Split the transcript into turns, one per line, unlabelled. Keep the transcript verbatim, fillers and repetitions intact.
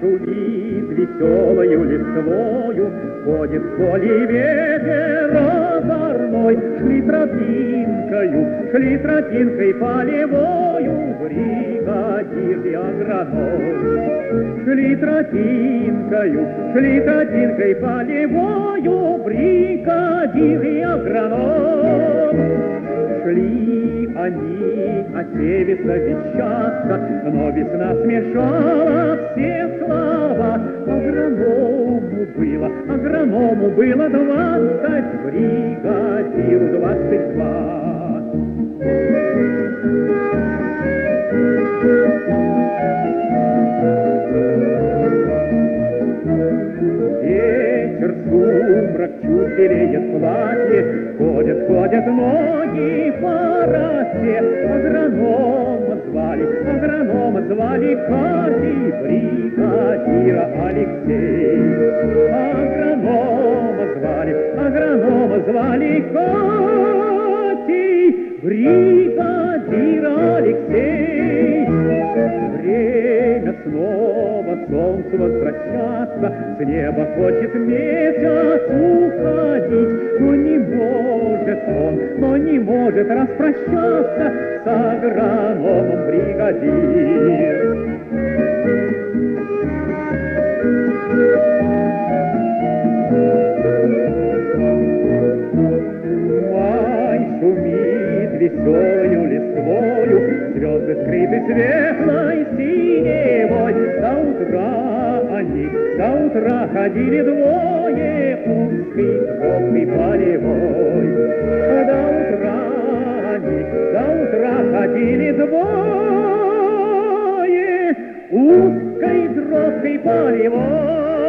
шумит веселою листвою, ходит в поле ветер озорной. Шли тропинкою, шли тропинкой полевою, бригадир и агроном. Шли тропинкою, шли тропинкой полевою, бригадир и агроном. Шли они о севе совещаться, но весна смешала все слова. Агроному было, агроному было двадцать, бригадиру двадцать два. Вечер, сумрак, чуть белеет платье, ходят, ходят ноги по росе. Агронома звали, агронома звали Катей, бригадира Алексей. Агронома звали, агронома звали Катей, бригадира Алексей. Время снова солнцу возвращаться, с неба хочет месяц уходить, но не может он, но не может распрощаться с агрономом бригадир. Май шумит веселою листвою, звезды скрыты светлой синевой. До утра они, до утра ходили двое, узкой тропой полевой. До утра они, до утра ходили двое, узкой тропой полевой.